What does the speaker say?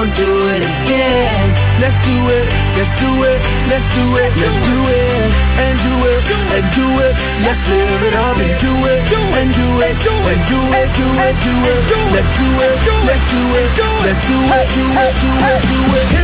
gon' do it again. Let's do it, let's do it, let's do it, let's do it, and do it, and do it. Let's live it up and do it, and do it, and do it, do it, do it. Let's do it, let's do it, let's do it, do it, do it, do it.